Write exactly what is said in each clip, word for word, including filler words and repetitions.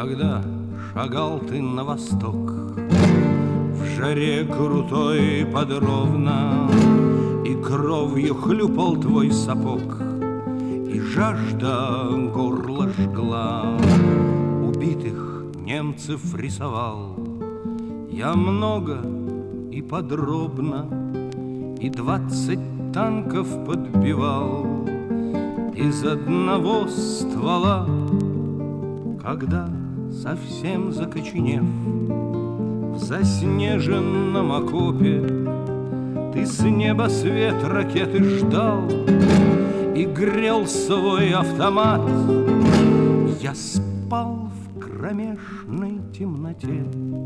Когда шагал ты на восток, в жаре крутой подробно, и кровью хлюпал твой сапог, и жажда горло жгла. Убитых немцев рисовал я много и подробно, и двадцать танков подбивал из одного ствола. Когда, совсем закоченев, в заснеженном окопе ты с неба свет ракеты ждал и грел свой автомат, я спал в кромешной темноте,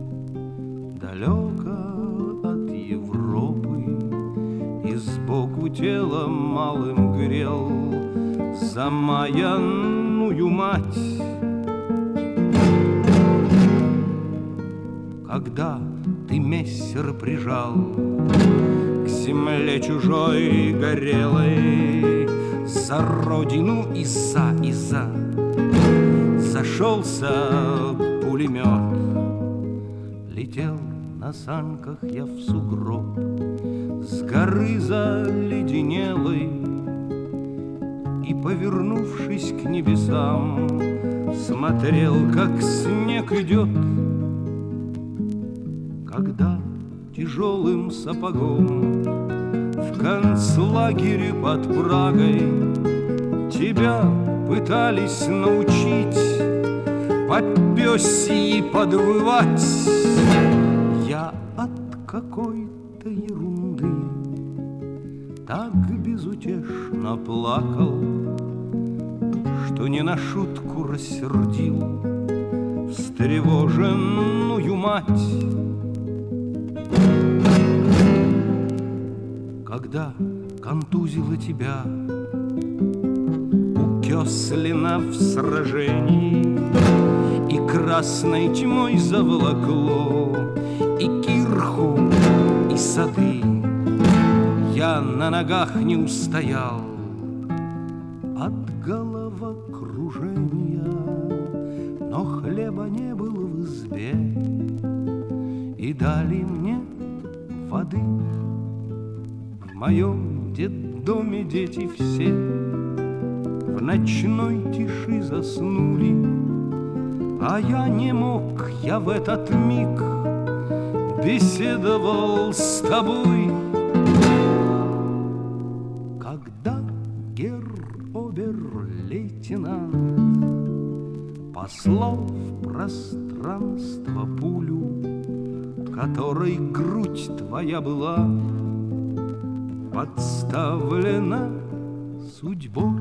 далеко от Европы, и сбоку тела малым грел замаянную мать. Когда ты мессер прижал к земле чужой горелой, за родину и за, и за, зашелся пулемет. Летел на санках я в сугроб с горы заледенелой, и, повернувшись к небесам, смотрел, как снег идет. Когда тяжелым сапогом в концлагере под Прагой тебя пытались научить по-пёсьи подвывать, я от какой-то ерунды так безутешно плакал, что не на шутку рассердил встревоженную мать. Когда контузило тебя у Кёслина в сражении, и красной тьмой заволокло и кирху, и сады, я на ногах не устоял от головокружения, но хлеба не было в избе, и дали мне воды. В моем детдоме дети все в ночной тиши заснули, а я не мог, я в этот миг беседовал с тобой. Когда гер-обер-лейтенант послал в пространство пулю, которой грудь твоя была подставлена судьбой,